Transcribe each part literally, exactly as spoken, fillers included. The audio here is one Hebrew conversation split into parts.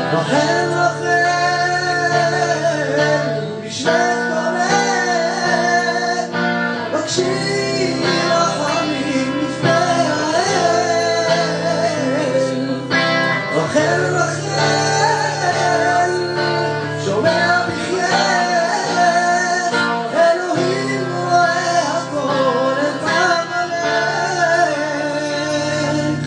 רחל רחל משנת עולת בקשי רחמים לפני האל רחל רחל שומע בחייך אלוהים רואה הכל את עמלך.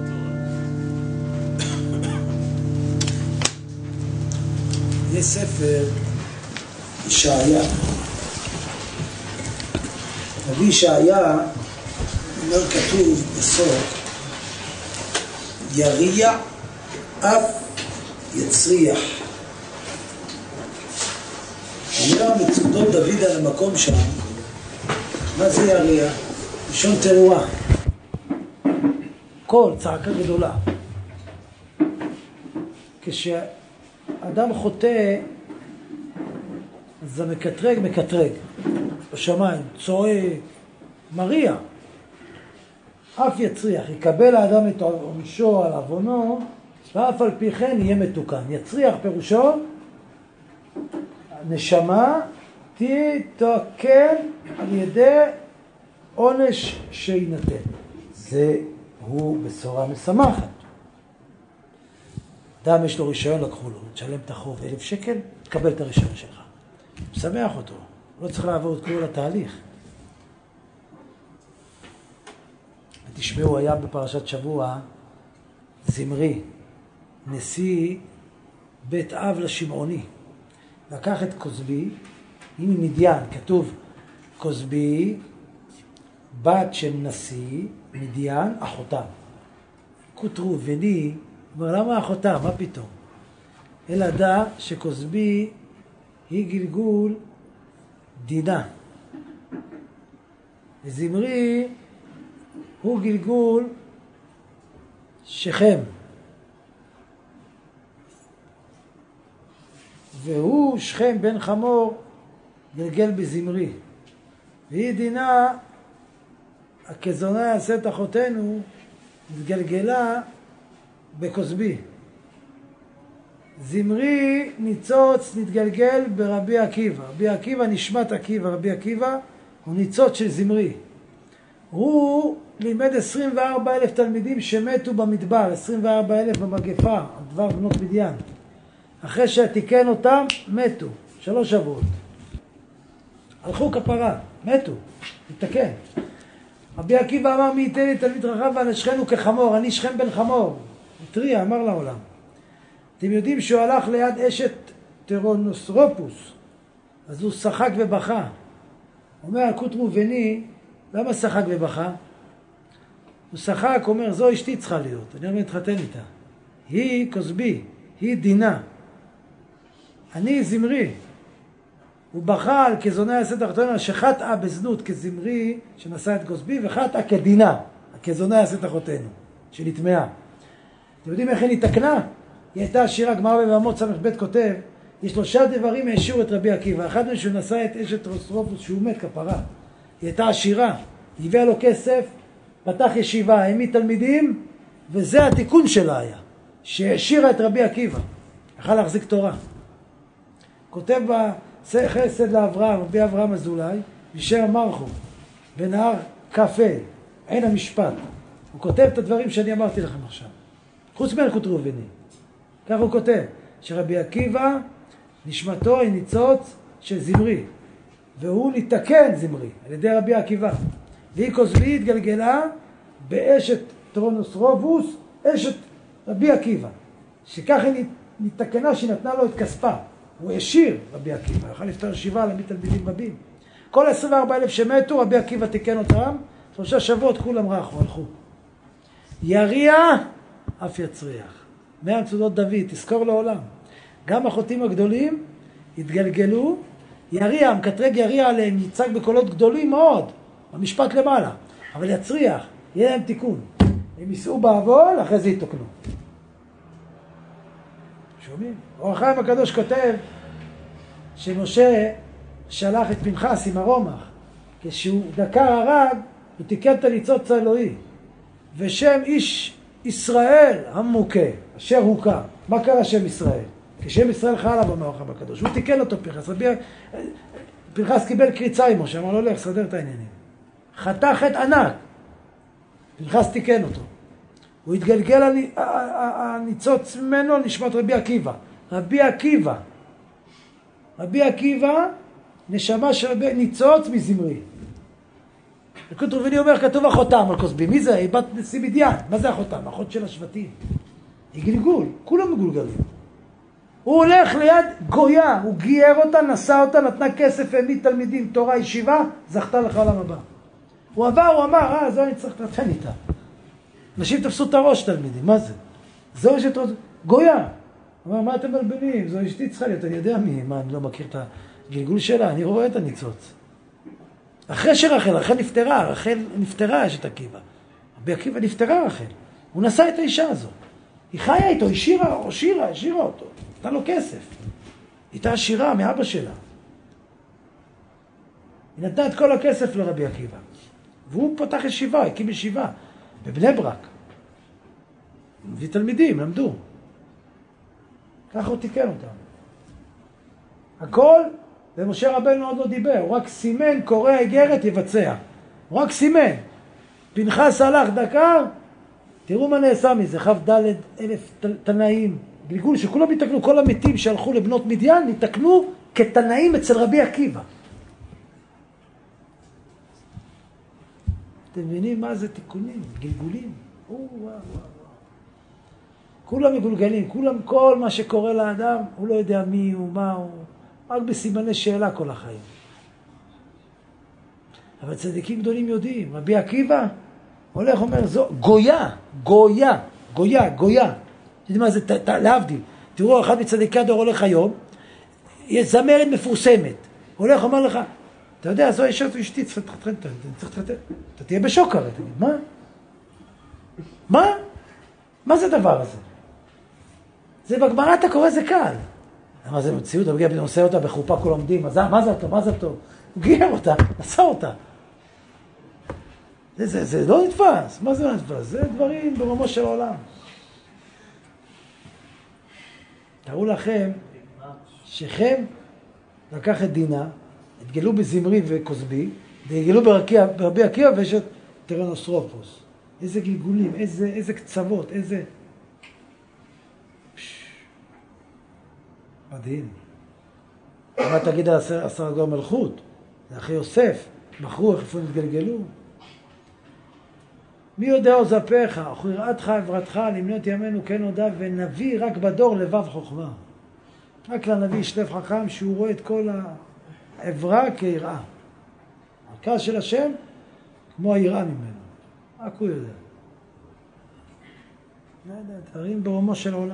יש ספר ישעיה, נביא ישעיה אומר כתוב בסוף יריע אף יצריח. אומר מצודות דוד על המקום שם, מה זה יריע? לשון תרועה, קול, צעקה גדולה. כשאדם חוטא אז זה מקטרג מקטרג בשמיים, צועק, מריע. אף יצריח, יקבל האדם את עונשו על עוונו ואף על פי כן יהיה מתוקן. יצריח פירושו נשמה תתוקן על ידי עונש שיינתן. זה הוא בשורה משמחת. אדם יש לו רישיון, לקחו לו, תשלם את החוב אלף שקל, תקבל את הרישיון שלך. משמח אותו, לא צריך לעבור את כל התהליך. ותשמעו, היה בפרשת שבוע זמרי, נשיא בית אב לשמעוני, לקח את כוזבי, היא ממדיין, כתוב כוזבי, בת של נשיא, מדיין, אחותה. כותרו וני, אומר, למה אחותה? מה פתאום? אלא דע שכוזבי היא גלגול דינה. וזמרי הוא גלגול שכם. והוא שכם בן חמור גלגל בזמרי. והיא דינה, הכזונה יעשה את אחותינו, התגלגלה בכוזבי. זמרי ניצוץ נתגלגל ברבי עקיבא. רבי עקיבא נשמת עקיבא, רבי עקיבא הוא ניצוץ של זמרי. הוא לימד עשרים וארבעה אלף תלמידים שמתו במדבר, עשרים וארבעה אלף במגפה, דבר בנות מדיין. אחרי שתיקן אותם, מתו, שלוש שבועות. הלכו כפרה, מתו, נתקן. רבי עקיבא אמר, מי ייתן לי תלמיד רחב ואנשכנו כחמור, אני שכם בן חמור. התריע, אמר לעולם. אתם יודעים שהוא הלך ליד אשת טרונוסרופוס, אז הוא שחק ובכה. אומר הקוט ראובני, למה שחק ובכה? הוא שחק, אומר, זו אשתי צריכה להיות, אני אומר להתחתן איתה. היא כוזבי, היא דינה. אני זמרי. הוא בכה על כזונה יעשה תחתונה, שחטאה בזנות כזמרי שנשא את כוזבי, וחטאה כדינה, הכזונה יעשה תחתנו, שנטמעה. אתם יודעים איך היא נתקנה? היא הייתה עשירה. גמרא בבמות סמך בית כותב, יש שלושה דברים העשירו את רבי עקיבא. אחד מהם שהוא נשא את אשת טרונוסרופוס שהוא מת כפרה. היא הייתה עשירה, היא הביאה לו כסף, פתח ישיבה, העמיד תלמידים, וזה התיקון שלה היה, שהעשירה את רבי עקיבא. יכל להחזיק תורה. כותב בחסד לאברהם, רבי אברהם אזולאי, משם מרחו, בנהר קפה, עין המשפט. הוא כותב את הדברים שאני אמרתי לכם עכשיו. חוץ מהלכות ראובני. כך הוא כותב, שרבי עקיבא נשמתו היא ניצוץ של זמרי, והוא נתקן זמרי על ידי רבי עקיבא. והיא כוזבי התגלגלה באשת טרונוסרופוס, אשת רבי עקיבא, שכך היא נתקנה, שנתנה לו את כספה. הוא השיר רבי עקיבא, יכל לפתור שיבה להעמיד תלמידים רבים. כל עשרים וארבעה אלף שמתו, רבי עקיבא תיקן אותם, שלושה שבועות כולם רחו, הלכו. יריע אף יצריח. מהמצודות דוד, תזכור לעולם. גם החוטאים הגדולים התגלגלו, יריע, מקטרג יריע עליהם, ייצג בקולות גדולים מאוד, במשפט למעלה, אבל יצריח, יהיה להם תיקון. הם ייסעו בעוול, אחרי זה יתוקנו. שומעים? אור החיים הקדוש כותב שמשה שלח את פנחס עם הרומח, כשהוא דקר הרג, הוא תיקן את הניצוץ האלוהי. ושם איש ישראל המוכה, אשר הוקע. מה קרה שם ישראל? כשם ישראל חל עליו אמר הרב הקדוש. הוא תיקן אותו פנחס. פנחס קיבל קריצה עמו, שאמר לו לך, סדר את העניינים. חטא חטא ענק. פנחס תיקן אותו. הוא התגלגל הניצוץ ממנו נשמת רבי עקיבא. רבי עקיבא. רבי עקיבא נשמה של רבי ניצוץ מזמרי. יקוד רוביני אומר, כתוב החותם על כוסבי. מי זה? היא בת נשיא מדיין. מה זה החותם? אחות של השבטים. היא גלגול. כולם מגולגלים. הוא הולך ליד גויה. הוא גייר אותה, נשא אותה, נתנה כסף, העמיד תלמידים, תורה, ישיבה, זכתה לך עולם הבא. הוא עבר, הוא אמר, אה, זו אני צריך לתתן איתה. אנשים תפסו את הראש תלמידים. מה זה? זו אשת ראש. גויה. הוא אמר, מה אתם מלבנים? זו אשתי צריכה להיות. אני יודע מי. מה, אני לא מכיר את הגלגול שלה. אני רואה את הניצוץ. אחרי שרחל, רחל נפטרה, רחל נפטרה אשת עקיבא. רבי עקיבא נפטרה רחל. הוא נשא את האישה הזו. היא חיה איתו, היא שירה, או שירה, היא שירה אותו. נתן לו כסף. היא הייתה עשירה מאבא שלה. היא נתנה את כל הכסף לרבי עקיבא. והוא פתח ישיבה, הקים ישיבה, בבני ברק. מביא תלמידים, למדו. ככה הוא תיקן אותם. הכל, ומשה רבנו עוד לא דיבר, הוא רק סימן, קורא איגרת, יבצע. הוא רק סימן. פנחס הלך דקר, תראו מה נעשה מזה, חב ד' אלף תנאים, גלגול שכולם יתקנו, כל המתים שהלכו לבנות מדיין, יתקנו כתנאים אצל רבי עקיבא. אתם מבינים מה זה תיקונים, גלגולים? או, וואו, וואו. כולם מגולגלים, כולם, כל מה שקורה לאדם, הוא לא יודע מי הוא, מה הוא, רק בסימני שאלה כל החיים. אבל צדיקים גדולים יודעים, רבי עקיבא הולך אומר, זו גויה, גויה, גויה, גויה. תדעי מה זה, ת, ת, להבדיל. תראו, אחד מצדיקי הדור הולך היום, יש זמרת מפורסמת, הולך אומר לך, אתה יודע, זו אישה, זו אשתי, צריך להתחתן, צריך להתחתן. אתה תהיה בשוק הרי, תגיד, מה? מה? מה זה הדבר הזה? זה בגמרא אתה קורא, זה קל. מה זה מציאות? הוא פתאום עושה אותה בחופה כל עומדים, מה זה אותו? מה זה אותו? הוא גייר אותה, עשה אותה. זה, זה, זה לא נתפס. מה זה לא נתפס? זה דברים ברומו של העולם. תראו לכם, שכם לקח את דינה, התגלו בזמרי וכוסבי, והתגלו ברבי עקיבא ויש את טרנוסטרופוס. איזה גלגולים, איזה, איזה קצוות, איזה... מדהים. מה תגיד על עשר, עשר הגור מלכות? זה אחרי יוסף, בחרו, איפה הם התגלגלו? מי יודע עוז אפיך, אך יראתך עברתך, למנות ימינו כן הודע, ונביא רק בדור לבב חוכמה. רק לנביא יש לב חכם שהוא רואה את כל העברה כיראה. הכעס של השם כמו היראה ממנו. רק הוא יודע. לא יודע, דברים ברומו של עולם.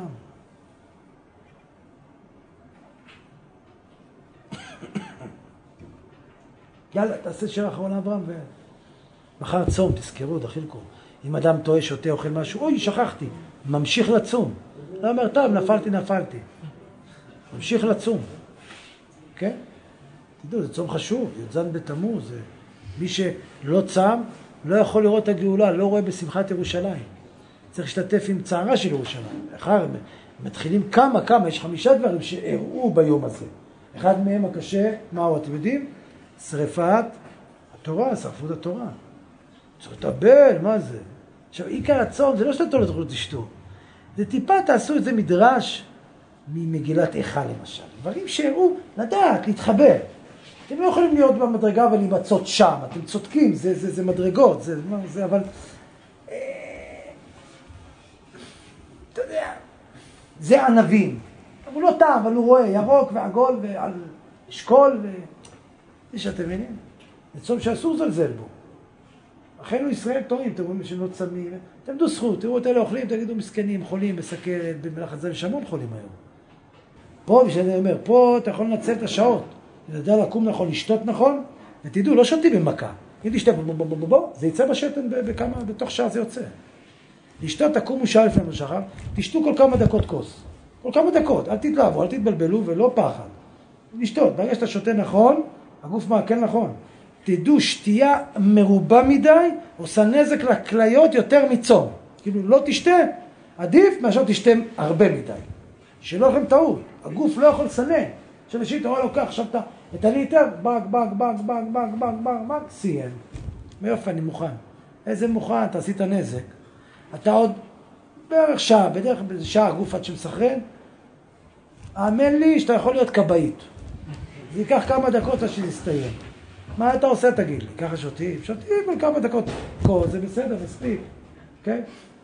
יאללה, תעשה שיר אחרון אברהם ומחר צום, תזכרו, דחילקו. אם אדם טועה, שותה, אוכל משהו, אוי, שכחתי, ממשיך לצום. לא אומר, טוב, נפלתי, נפלתי. ממשיך לצום. כן? תדעו, זה צום חשוב, י"ז בתמוז. זה... מי שלא צם, לא יכול לראות את הגאולה, לא רואה בשמחת ירושלים. צריך להשתתף עם צערה של ירושלים. אחר מתחילים כמה, כמה, יש חמישה דברים שהראו ביום הזה. אחד מהם הקשה, מהו, אתם יודעים? שריפת התורה, שרפות התורה. צריך לטבל, מה זה? עכשיו, עיקר הצום, זה לא שאתה לא תוכלו תשתו. זה טיפה תעשו את זה מדרש ממגילת איכה למשל. דברים שהראו, לדעת, להתחבר. אתם לא יכולים להיות במדרגה ולהימצאות שם. אתם צודקים, זה, זה, זה מדרגות, זה, זה, אבל... אתה יודע, זה ענבים. הוא לא טעם, אבל הוא רואה ירוק ועגול ועל אשכול ו... זה שאתם מבינים? זה צום שאסור לזלזל בו. אחינו ישראל טועים, אתם רואים שהם לא צמים. תעמדו זכות, תראו את אלה אוכלים, תגידו מסכנים, חולים, בסכרת, במלאכת זמן, יש המון חולים היום. פה, ושאני אומר, פה אתה יכול לנצל את השעות. אתה יודע לקום נכון, לשתות נכון, ותדעו, לא שותים במכה. אם תשתה בו בו בו בו בו, זה יצא בשתן בכמה, בתוך שעה זה יוצא. לשתות, תקומו שעה לפני משחר, תשתו כל כמה דקות כוס. כל כמה דקות, אל תתלהבו, אל תתבלבלו ולא פחד. לשתות, ברגע שאתה שותה נכון, הגוף מעכל נכון. תדעו, שתייה מרובה מדי, עושה נזק לכליות יותר מצום. כאילו, לא תשתה, עדיף מאשר תשתה הרבה מדי. שלא לכם טעות, הגוף לא יכול לסנן. עכשיו אנשים, אתה רואה לו כך, עכשיו אתה, את הליטר, בג, בג, בג, בג, בג, בג, בג, בג, סיים. מאיפה אני מוכן? איזה מוכן, אתה עשית נזק. אתה עוד בערך שעה, בדרך כלל שעה הגוף עד שמסחרן, האמן לי שאתה יכול להיות קבעית. זה ייקח כמה דקות עד שיסתיים. מה אתה עושה, תגיד לי? ככה שותים? שותים על כמה דקות. כל זה בסדר, מספיק. אוקיי?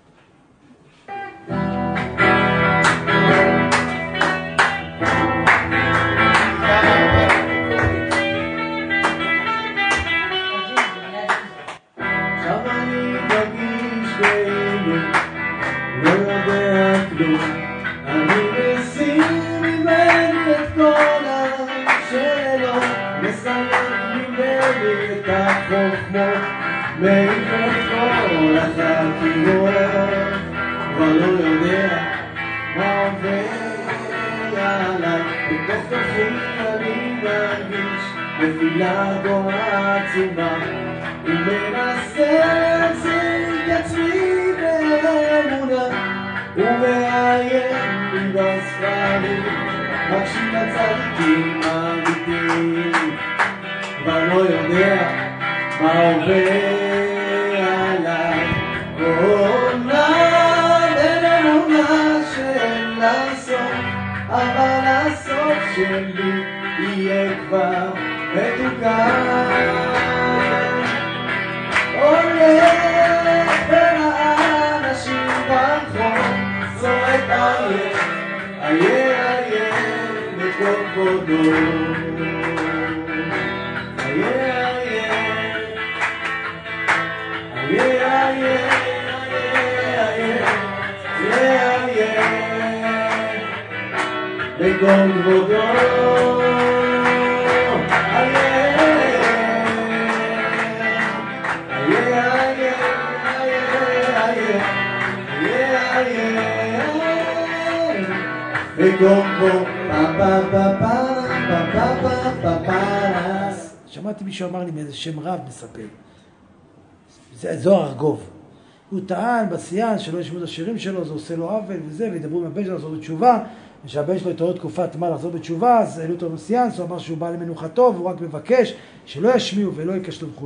מעיף את כל החקירות, כבר לא יודע מה עובר עליי. בתוך תוכי אני מרגיש נפילה גואה עצומה, ומנסה להחזיק עצמי באמונה, ומעיין לי בספרים, מקשיב לצדיקים אמיתיים, כבר לא יודע מה עובר עליי. עונה בין אמונה של הסוף, אבל הסוף שלי יהיה כבר מתוקן. הולך בין האנשים ברחוב, צועק אריה, איה איה בכל כבודו, איה איה איה איה איה איה בכל כבודו, שמעתי מישהו אמר לי מאיזה שם רב מספר, זה זוהר ארגוב, הוא טען בסיין שלא ישמעו את השירים שלו, זה עושה לו עוול וזה, וידברו עם הבן שלו לחזור בתשובה, ושהבן שלו התעורר תקופת מה לחזור בתשובה, אז העלו אותו בסיין, הוא אמר שהוא בא למנוחתו והוא רק מבקש שלא ישמיעו ולא יקשלו וכו'.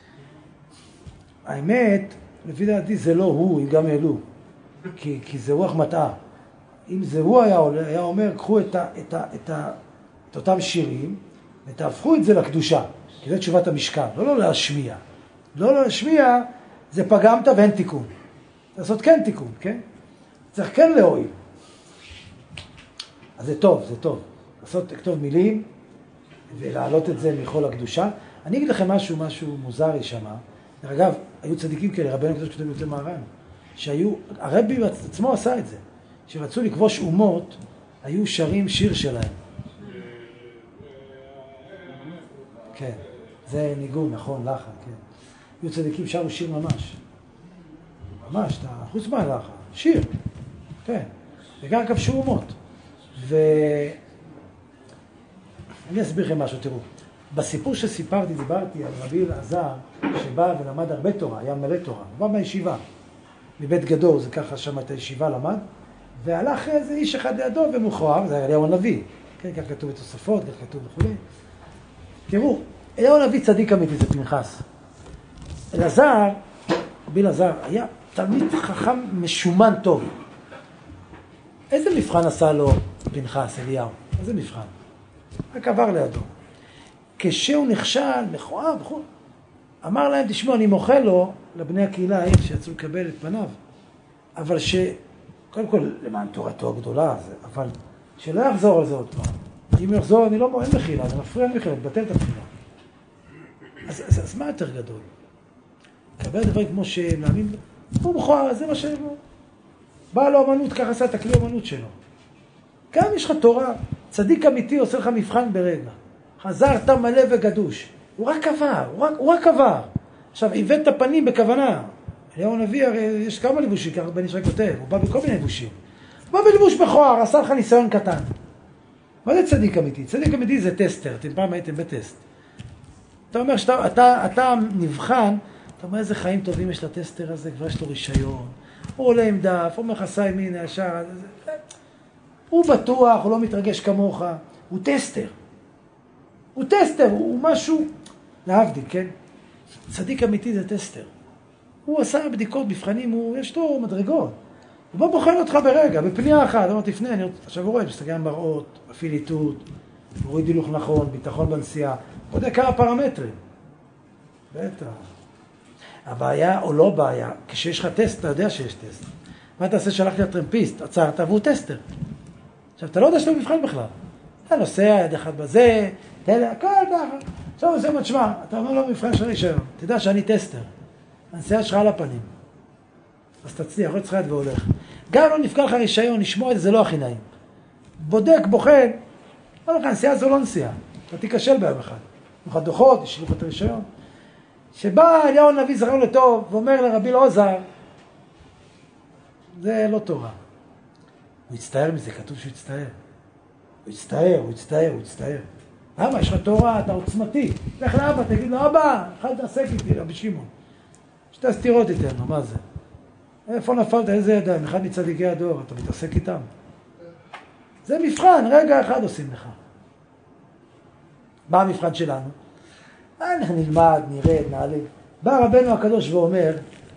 האמת, לפי דעתי זה לא הוא, אם גם העלו, כי, כי זה רוח מטעה. אם זה הוא היה, היה אומר, קחו את, ה, את, ה, את, ה, את אותם שירים ותהפכו את זה לקדושה, כי זה תשובת המשכן, לא לא להשמיע. לא לא להשמיע, זה פגמת ואין תיקון. לעשות כן תיקון, כן? צריך כן להועיל. אז זה טוב, זה טוב. לעשות, לכתוב מילים ולהעלות את זה מכל הקדושה. אני אגיד לכם משהו, משהו מוזרי שמה. דרך אגב, היו צדיקים כאלה, רבנו הקדוש כותב יותר מהר"ן, שהיו, הרבי עצמו עשה את זה. שרצו לכבוש אומות, היו שרים שיר שלהם. כן, זה ניגון, נכון, לחן, כן. היו צדיקים שרו שיר ממש. ממש, חוץ מהלחן, שיר. כן, וגם כבשו אומות. ואני אסביר לכם משהו, תראו. בסיפור שסיפרתי, דיברתי על רבי אלעזר, שבא ולמד הרבה תורה, היה מלא תורה. הוא בא מהישיבה, מבית גדול, זה ככה שם את הישיבה למד. והלך איזה איש אחד לידו ומוכרח, זה אליהו הנביא, כן, כך כתוב בתוספות, כך כתוב וכו'. תראו, אליהו הנביא צדיק אמיתי, זה פנחס. אלעזר, רבי אלעזר, היה תלמיד חכם משומן טוב. איזה מבחן עשה לו פנחס, אליהו? איזה מבחן? רק עבר לידו. כשהוא נכשל, מכוער וכו', אמר להם, תשמעו, אני מוחה לו, לבני הקהילה האלה שיצאו לקבל את פניו, אבל ש... קודם כל, למען תורתו הגדולה, אבל שלא יחזור על זה עוד פעם. אם יחזור, אני לא מוען מחילה, זה מפריע מחילה, מתבטל את המחילה. אז, אז, אז מה יותר גדול? קבל דברים כמו שמאמין, הוא מכוער, זה מה ש... בא לו אמנות, ככה עשה את הכלי אמנות שלו. גם יש לך תורה, צדיק אמיתי עושה לך מבחן ברגע. חזרת מלא וגדוש. הוא רק עבר, הוא רק, הוא רק עבר. עכשיו, הבאת את הפנים בכוונה. אליהו הנביא, הרי יש כמה לבושים, ככה בן ישראל כותב, הוא בא בכל מיני לבושים. הוא בא בלבוש מכוער, עשה לך ניסיון קטן. מה זה צדיק אמיתי? צדיק אמיתי זה טסטר, אתם פעם הייתם בטסט. אתה אומר שאתה אתה, אתה נבחן, אתה אומר איזה חיים טובים יש לטסטר הזה, כבר יש לו רישיון, הוא עולה עם דף, הוא מכסה ימין ישר. הוא בטוח, הוא לא מתרגש כמוך, הוא טסטר. הוא טסטר, הוא משהו, להבדיל, כן? צדיק אמיתי זה טסטר. הוא עשה בדיקות, מבחנים, הוא, יש לו מדרגות. הוא בא בוחן אותך ברגע, בפנייה אחת, אמרת לפני, אני עכשיו הוא רואה, מסתכל על מראות, מפעיל איתות, מוריד הילוך נכון, ביטחון בנסיעה, בודק כמה פרמטרים. בטח. הבעיה או לא בעיה, כשיש לך טסט, אתה יודע שיש טסט. מה אתה עושה? שלחתי לטרמפיסט, עצרת, והוא טסטר. עכשיו, אתה לא יודע שאתה מבחן בכלל. אתה נוסע, יד אחד בזה, תן לה, הכל ככה. עכשיו הוא עושה מצ'מע, אתה אומר לו מבחן של רישיון. תדע שאני טסטר. הנסיעה שלך על הפנים. אז תצליח, עוד צריכה יד והולך. גם לא נפגע לך רישיון, לשמוע את זה, זה לא הכי נעים. בודק, בוחן, אומר לך, הנסיעה זו לא נסיעה. אתה תיכשל ביום אחד. נוכל דוחות, ישלחו את הרישיון. שבא אליהו הנביא זכר לטוב, ואומר לרבי אלעזר, זה לא תורה. הוא יצטער מזה, כתוב שהוא יצטער. הוא יצטער, הוא יצטער, הוא יצטער. אבא, יש לך תורה, אתה עוצמתי. לך לאבא, תגיד לו, אבא, אכל תעסק איתי, רבי שמעון. שתי סתירות איתנו, מה זה? איפה נפלת, איזה ידיים? אחד מצדיקי הדור, אתה מתעסק איתם. זה מבחן, רגע אחד עושים לך. מה המבחן שלנו? אנחנו נלמד, נרד, נעלה. בא רבנו הקדוש ואומר,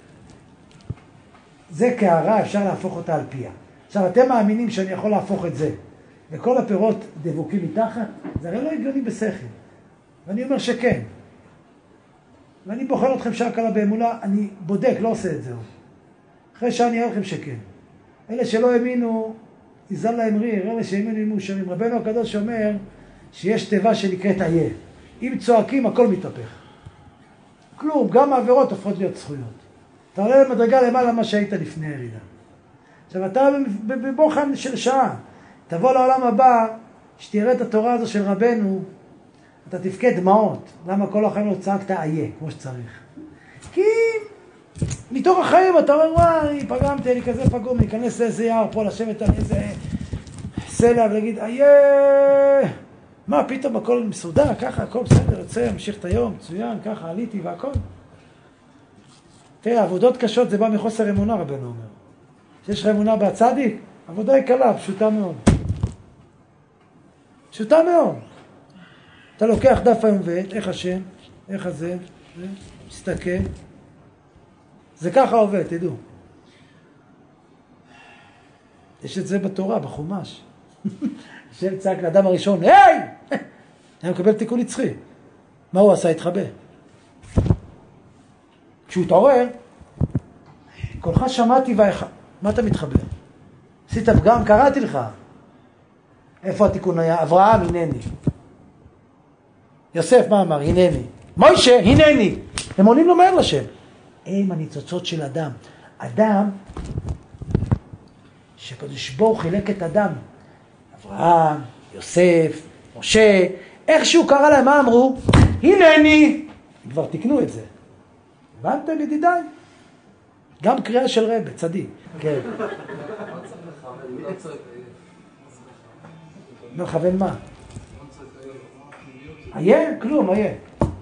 זה קערה, אפשר להפוך אותה על פיה. עכשיו, אתם מאמינים שאני יכול להפוך את זה, וכל הפירות דבוקים מתחת? זה הרי לא הגיוני בשכל. ואני אומר שכן. ואני בוחר אתכם שעה קלה באמונה, אני בודק, לא עושה את זה. אחרי שעה אני אראה לכם שכן. אלה שלא האמינו, יזל להם ריר, אלה שהאמינו יהיו מאושרים. רבנו הקדוש אומר שיש תיבה שנקראת איה. אם צועקים, הכל מתהפך. כלום, גם העבירות הופכות להיות זכויות. אתה עולה למדרגה למעלה מה שהיית לפני הירידה. עכשיו, אתה בבוחן של שעה, תבוא לעולם הבא, שתראה את התורה הזו של רבנו, אתה תפקד דמעות. למה כל החיים לא צעקת איה, כמו שצריך? כי מתוך החיים אתה אומר, וואי, פגמתי, אני כזה פגום, להיכנס לאיזה יער פה, לשבת על איזה סלע ולהגיד, איה, מה, פתאום הכל מסודר, ככה, הכל בסדר, יוצא, המשיך את היום, מצוין, ככה, עליתי והכל. תראה, עבודות קשות זה בא מחוסר אמונה, רבנו אומר. שיש לך אמונה בצדיק, עבודה היא קלה, פשוטה מאוד. פשוטה מאוד. אתה לוקח דף היום ואת, איך השם, איך הזה, מסתכל. זה ככה עובד, תדעו. יש את זה בתורה, בחומש. השם צעק לאדם הראשון, היי! היה מקבל תיקון נצחי. מה הוא עשה? התחבא. כשהוא התעורר, קולך שמעתי ואיך. מה אתה מתחבא? עשית פגם, קראתי לך. איפה התיקון היה? אברהם, הנני. יוסף, מה אמר? הנני. מוישה, הנני. הם עונים לו מהר לשם. הם הניצוצות של אדם. אדם, שקדוש ברוך הוא חילק את אדם. אברהם, יוסף, משה, איכשהו קרא להם, מה אמרו? הנני. כבר תקנו את זה. הבנתם ידידיי? גם קריאה של רבי, צדיק. כן. מכוון מה? איה? כלום, איה.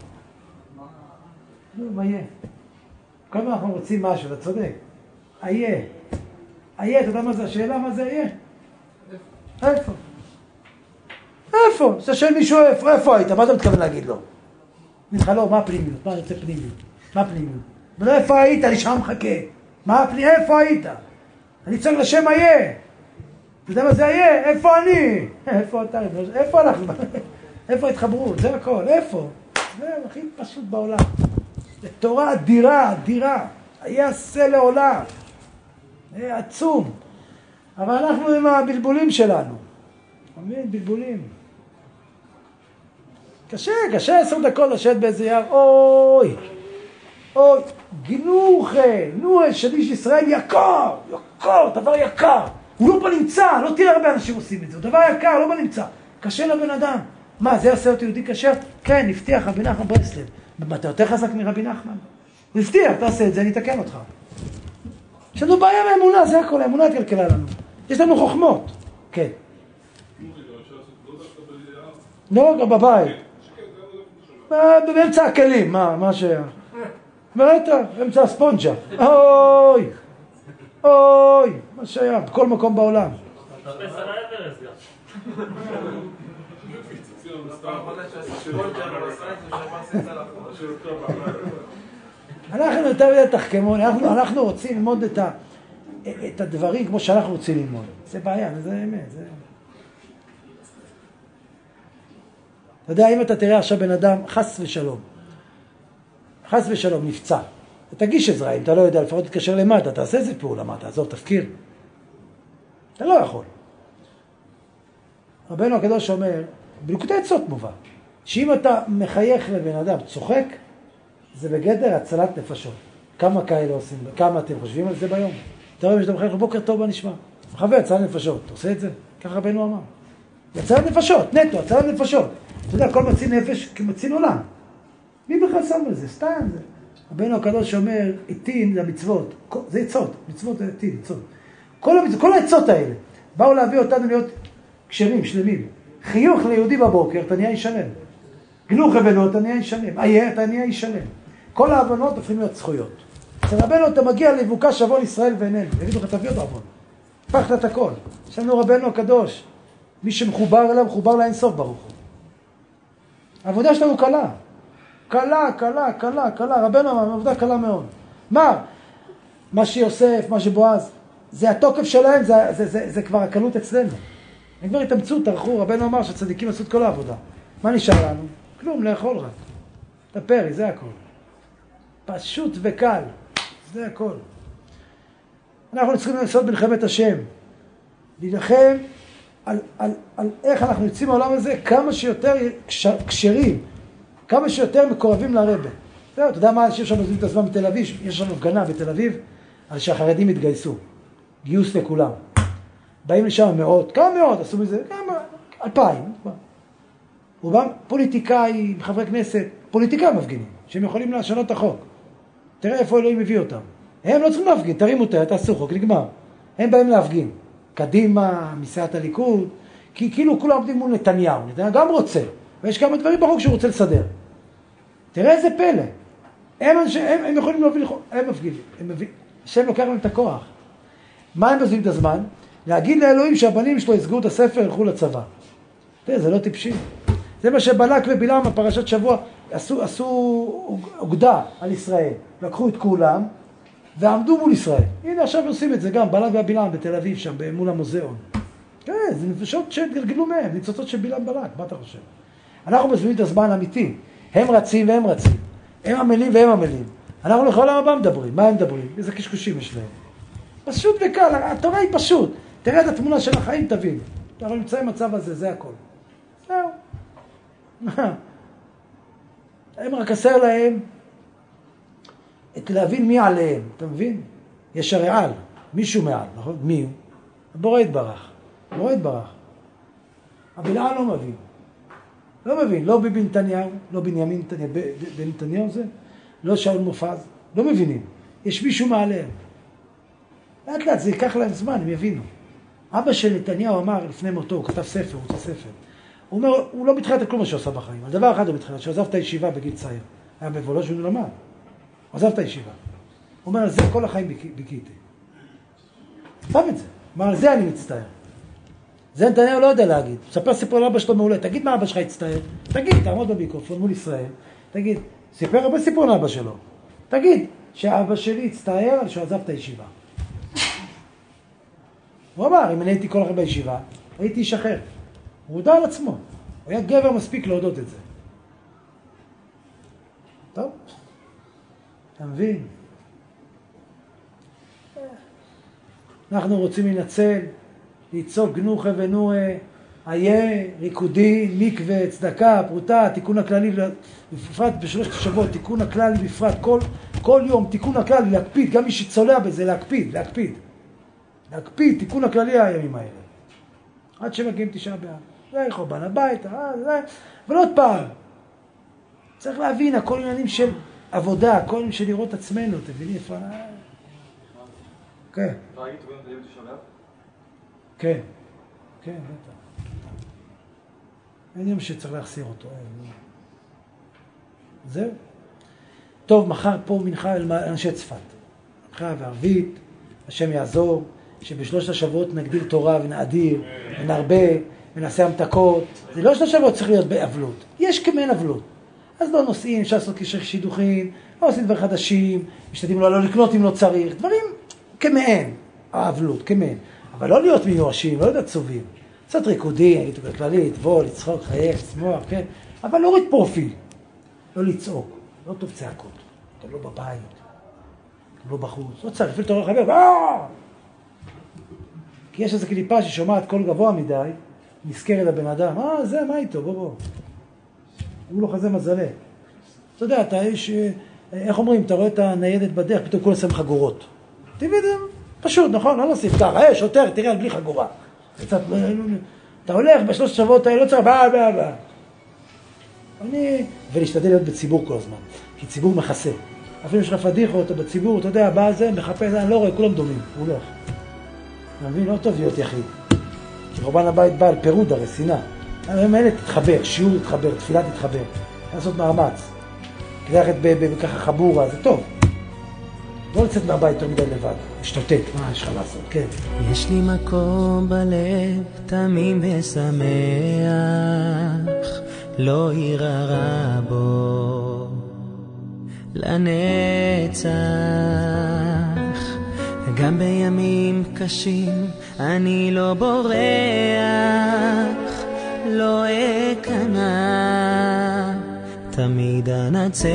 כלום, איה. כל פעם אנחנו רוצים משהו, אתה צודק. איה. איה, אתה יודע מה זה השאלה? מה זה איה? איפה? איפה? זה שאל מישהו איפה, איפה היית? מה אתה מתכוון להגיד לו? נתך לא, מה פנימיות? מה אני רוצה פנימיות? מה פנימיות? ולא איפה היית? אני שם מחכה. מה פנימיות? איפה היית? אני צריך לשם איה. אתה יודע מה זה איה? איפה אני? איפה אתה? איפה אנחנו? איפה התחברות? זה הכל. איפה? זה הכי פשוט בעולם. זה תורה אדירה, אדירה. היה עשה לעולם. זה עצום. אבל אנחנו עם הבלבולים שלנו. תמיד בלבולים. קשה, קשה עשר דקות לשבת באיזה יער. אוי, אוי, גינוחה, נו, שליש ישראל יקר, יקר, דבר יקר. הוא לא בנמצא, לא תראה הרבה אנשים עושים את זה. הוא דבר יקר, לא בנמצא. קשה לבן אדם. מה, זה עושה אותי יהודי קשה? כן, נפתיח רבי נחמן ברסלב. אתה יותר חזק מרבי נחמן? הוא הבטיח, תעשה את זה, אני אתקן אותך. יש לנו בעיה מאמונה, זה הכל, האמונה תקלקלה לנו. יש לנו חוכמות. כן. לא, גם בבית. באמצע הכלים, מה, מה ש... בטח, באמצע הספונג'ה. אוי! אוי, מה שהיה, בכל מקום בעולם. תחפש על האברסט גם. אנחנו יותר מדי תחכמון, אנחנו, אנחנו רוצים ללמוד את, ה, את הדברים כמו שאנחנו רוצים ללמוד. זה בעיה, זה אמת. זה... אתה יודע, אם אתה תראה עכשיו בן אדם, חס ושלום, חס ושלום, נפצע, תגיש עזרה, אם אתה לא יודע, לפחות תתקשר למטה, תעשה איזה פעולה, מה, תעזוב, תפקיר. אתה לא יכול. רבנו הקדוש אומר, בליקוטי עצות מובא, שאם אתה מחייך לבן אדם, צוחק, זה בגדר הצלת נפשות. כמה כאלה עושים, כמה אתם חושבים על זה ביום? אתה רואה שאתה מחייך, בוקר טוב בנשמע. מחווה, הצלת נפשות, אתה עושה את זה? ככה רבנו אמר. הצלת נפשות, נטו, הצלת נפשות. אתה יודע, כל מציל נפש כמציל עולם. מי בכלל שם על זה? סתם זה. רבנו הקדוש אומר, עתין זה המצוות. זה עצות, מצוות זה עתין, עצות. כל, המצ... כל העצות האלה באו להביא אותנו להיות כשרים, שלמים. חיוך ליהודי בבוקר, אתה נהיה ישלם. גילוך הבנות, אתה נהיה ישלם. איה, אתה נהיה ישלם. כל ההבנות הופכים להיות זכויות. אצל רבנו אתה מגיע לבוקש עוון ישראל ואיננו. יגידו לך, תביא אותו עוון. פחת את הכל. יש לנו רבנו הקדוש. מי שמחובר אליו, מחובר לאינסוף ברוך הוא. העבודה שלנו קלה. קלה, קלה, קלה, קלה. רבנו אמר, עבודה קלה מאוד. מה? מה שיוסף, מה שבועז, זה התוקף שלהם, זה, זה, זה, זה כבר הקלות אצלנו. הם כבר התאמצו, תרחו, רבנו אמר שהצדיקים עשו את כל העבודה. מה נשאר לנו? כלום, לאכול רק. תפרי, זה הכל. פשוט וקל. זה הכל. אנחנו צריכים לעשות מלחמת השם. להילחם על, על, על איך אנחנו יוצאים מהעולם הזה כמה שיותר קשרים, כמה שיותר מקורבים לרבא. זהו, אתה יודע מה, שיש לנו את הזמן בתל אביב, יש לנו הפגנה בתל אביב, על שהחרדים התגייסו. גיוס לכולם. באים לשם מאות, כמה מאות עשו מזה? כמה? אלפיים. רובם פוליטיקאים, חברי כנסת, פוליטיקאים מפגינים, שהם יכולים לשנות את החוק. תראה איפה אלוהים מביא אותם. הם לא צריכים להפגין, תרימו אותה, תעשו חוק, נגמר. הם באים להפגין. קדימה, מסיעת הליכוד, כי כאילו כולם עובדים מול נתניהו. נתניהו גם רוצה, ויש כמה דברים בחוק שהוא רוצה לסדר. תראה איזה פלא. הם, הם, הם יכולים להוביל חוק, הם מפגינים. הם מפגינים. השם לוקח להם את הכוח. מה הם עושים את הזמן? להגיד לאלוהים שהבנים שלו יסגרו את הספר, ילכו לצבא. תראה, זה לא טיפשי. זה מה שבלק ובלעם, הפרשת שבוע, עשו, עשו אוגדה על ישראל. לקחו את כולם ועמדו מול ישראל. הנה עכשיו עושים את זה גם, בלק ובלעם בתל אביב שם, מול המוזיאון. כן, זה נפשות שהתגלגלו מהם, ניצוצות של בלעם בלק, מה אתה חושב? אנחנו מזמינים את הזמן האמיתי. הם רצים והם רצים. הם עמלים והם עמלים. אנחנו לכל העם הבא מדברים. מה הם מדברים? איזה קשקושים יש להם. פשוט וקל, התורה היא פשוט. תראה את התמונה של החיים, תבין. אנחנו נמצאים במצב הזה, זה הכל. זהו. הם רק עשר להם את להבין מי עליהם, אתה מבין? יש הרי על, מישהו מעל, נכון? מי הוא? הבורא יתברך. הבורא יתברך. הבלעם לא מבין. לא מבין, לא ביבי נתניהו, לא בנימין נתניהו, בנתניהו זה, לא שאול מופז, לא מבינים. יש מישהו מעליהם. לאט לאט זה ייקח להם זמן, הם יבינו. אבא של נתניהו אמר לפני מותו, הוא כתב ספר, הוא כתב ספר. הוא אומר, הוא לא מתחיל את כלום מה שהוא עושה בחיים. על דבר אחד הוא מתחיל, שהוא עזב את הישיבה בגיל צעיר. היה מבולו שהוא למד. הוא עזב את הישיבה. הוא אומר, על זה כל החיים ביקיתי. כתב את זה. הוא אומר, על זה אני מצטער. זה נתניהו לא יודע להגיד. ספר סיפור לאבא שלו מעולה. תגיד מה אבא שלך יצטער. תגיד, תעמוד במיקרופון מול ישראל. תגיד, סיפר הרבה סיפור לאבא שלו. תגיד, שאבא שלי יצטער על שהוא עזב את הישיבה. הוא אמר, אם אני הייתי כל החיים בישיבה, הייתי איש אחר. הוא הודע על עצמו. הוא היה גבר מספיק להודות את זה. טוב? אתה מבין? אנחנו רוצים לנצל, ליצוק גנוחה ונועה, איה, ריקודי, מקווה, צדקה, פרוטה, תיקון הכללי, בפרט בשלושת השבועות, תיקון הכללי בפרט, כל, כל יום תיקון הכללי, להקפיד, גם מי שצולע בזה, להקפיד, להקפיד. להקפיד, תיקון הכללי הימים האלה. עד שמגיעים תשעה באב. זה חורבן הביתה, זה... אבל עוד פעם, צריך להבין, הכל עניינים של עבודה, הכל עניינים של לראות עצמנו, תביני איפה... כן. אתה ראית תבינות ליום תשעה באב? כן, כן, בטח. אין יום שצריך להחסיר אותו. זהו. טוב, מחר פה מנחה אל אנשי צפת. מנחה וערבית, השם יעזור, שבשלושת השבועות נגדיל תורה ונאדיר, ונרבה, ונעשה המתקות. זה לא שלושה שבועות צריך להיות באבלות. יש כמעין אבלות. אז לא נוסעים, אפשר לעשות קשר שידוכים, לא עושים דבר חדשים, משתדלים לא לקנות אם לא צריך, דברים כמעין, האבלות, כמעין. אבל לא להיות מיואשים, לא להיות עצובים. קצת ריקודים, להגיד בכללי, לטבול, לצחוק, חייך, לצמוח, כן? אבל להוריד פרופיל, לא לצעוק, לא טוב צעקות. אתה לא בבית, אתה לא בחוץ, לא צריך, אפילו תורך חבר, אה! כי יש איזו קליפה ששומעת קול גבוה מדי, נזכרת לבן אדם, אה, זה, מה איתו, בוא בוא. הוא לא חזה מזלה. אתה יודע, אתה יש, איך אומרים, אתה רואה את הניידת בדרך, פתאום כולה שם חגורות. תמיד, פשוט, נכון? לא נוסיף ככה, אה, שוטר, תראה, בלי חגורה. קצת, אתה הולך בשלוש שבועות האלה, לא צריך, בא, בא, בא. אני, ולהשתדל להיות בציבור כל הזמן, כי ציבור מכסה. אפילו יש לך פדיחות, אתה בציבור, אתה יודע, בא זה, מחפש, אני לא רואה, כולם דומים, הוא הולך. אני מבין, לא טוב להיות יחיד. כי חורבן הבית בא על פירוד, הרי שנאה. היום האלה תתחבר, שיעור תתחבר, תפילה תתחבר. לעשות מאמץ. כדי ללכת בככה חבורה, זה טוב. לא לצאת מהבית יותר מדי לבד. להשתתת, מה יש לך לעשות? כן. יש לי מקום בלב, תמים ושמח, לא יראה בו לנצח. גם בימים קשים אני לא בורח, לא אכנע, תמיד אנצח.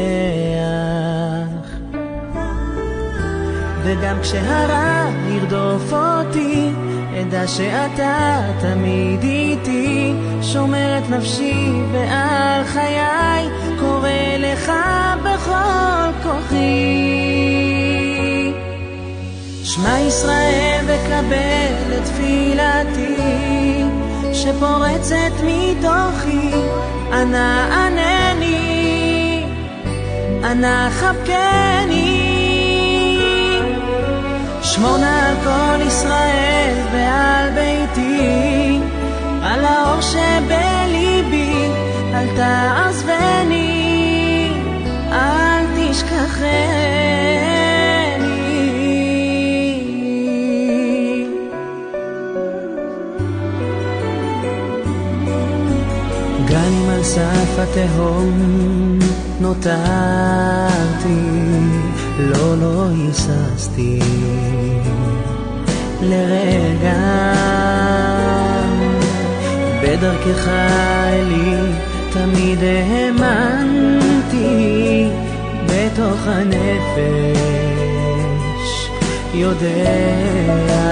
וגם כשהרע ירדוף אותי, אדע שאתה תמיד איתי, שומר את נפשי ועל חיי, קורא לך בכל כוחי. שמע ישראל וקבל את תפילתי, שפורצת מתוכי, אנא ענני, אנא חבקני. שמור נא על כל ישראל ועל ביתי, על האור שבליבי, אל תעזבני, אל תשכחני. גם אם על סף התהום נותרתי, לא לא היססתי לרגע, בדרכך אלי תמיד האמנתי, בתוך הנפש יודע.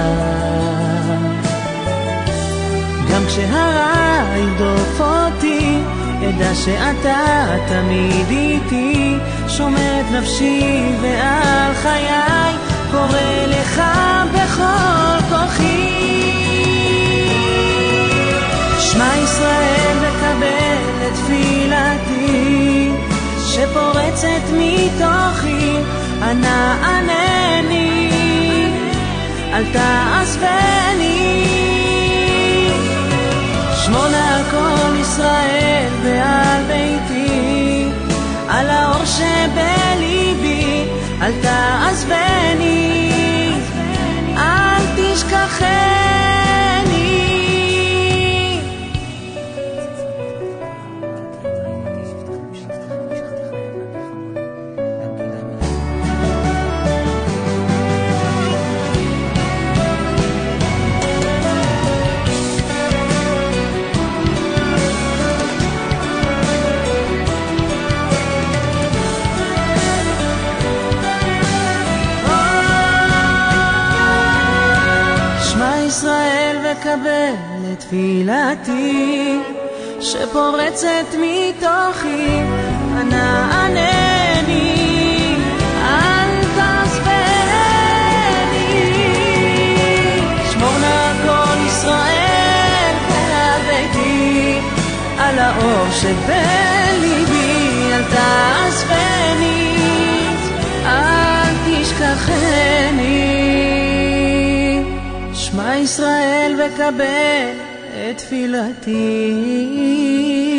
גם כשהרע ירדוף אותי, אדע שאתה תמיד איתי, שומר את נפשי ועל חיי, קורא לך בכל כוחי. שמע ישראל וקבל את תפילתי, שפורצת מתוכי, אנא ענני, אל תעזבני. שמור נא על כל ישראל ועל ביתי, על האור שבליבי, אל תעזבני, אל תשכחני. קבל את תפילתי, שפורצת מתוכי, אנא ענני, אל תעזבני. שמור נא כל ישראל ועל ביתי, על האור שבליבי, אל תעזבני, אל תשכחני. שמע ישראל וקבל את תפילתי.